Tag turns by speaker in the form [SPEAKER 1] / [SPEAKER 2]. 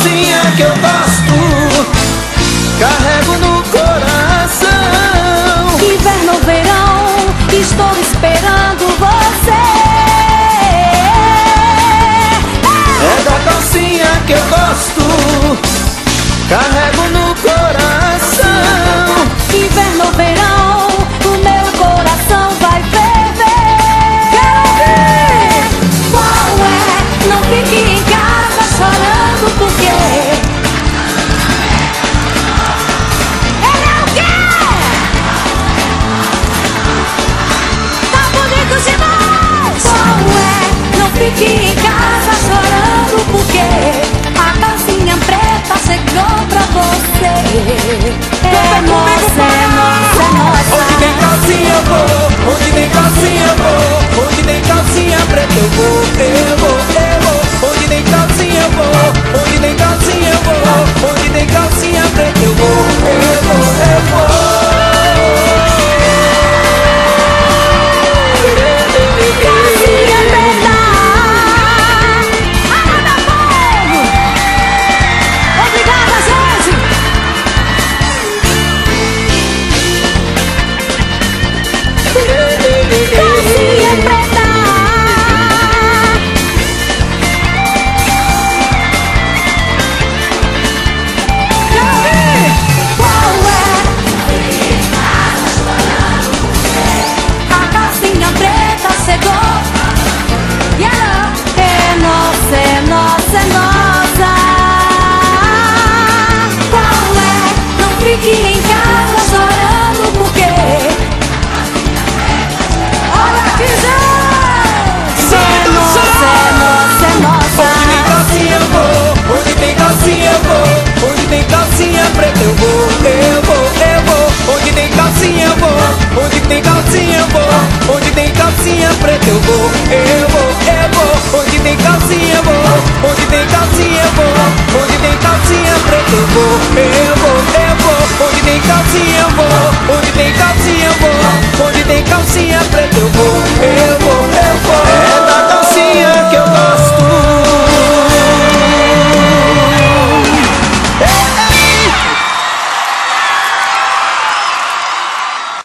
[SPEAKER 1] calcinha que eu gosto, carrego no coração.
[SPEAKER 2] Inverno ou verão, estou esperando você.
[SPEAKER 1] É da calcinha que eu gosto, carrego no coração.
[SPEAKER 2] Inverno ou verão, o meu coração vai ferver. Quero ver qual é, não fique em casa chorando porque ele é o quê? Tá bonito demais. Qual é, não fique em casa chorando porque a calcinha preta chegou pra você. É nossa, é nossa, é nossa.
[SPEAKER 1] Onde tem calcinha eu vou, onde tem calcinha eu vou, onde tem calcinha preta eu vou, eu vou, eu vou. Onde tem calcinha eu vou, onde tem calcinha eu vou, onde tem calcinha preta eu vou, eu vou, eu vou.
[SPEAKER 2] Calcinha preta, água da fogo. Obrigada, gente. Calcinha preta. Qual é? A calcinha preta chegou. Yeah. É nossa, é nossa, é nossa. Qual é? Não fique em casa chorando porque olha aqui, gente. É nossa, é nossa, é nossa.
[SPEAKER 1] Onde tem calcinha eu vou, onde tem calcinha eu vou, onde tem calcinha preta eu vou, eu vou, eu vou. Onde tem calcinha eu vou, onde tem calcinha eu vou, onde tem calcinha preta eu vou, eu vou, eu vou. Onde tem calcinha eu vou, onde tem calcinha eu vou, onde tem calcinha preta eu vou, eu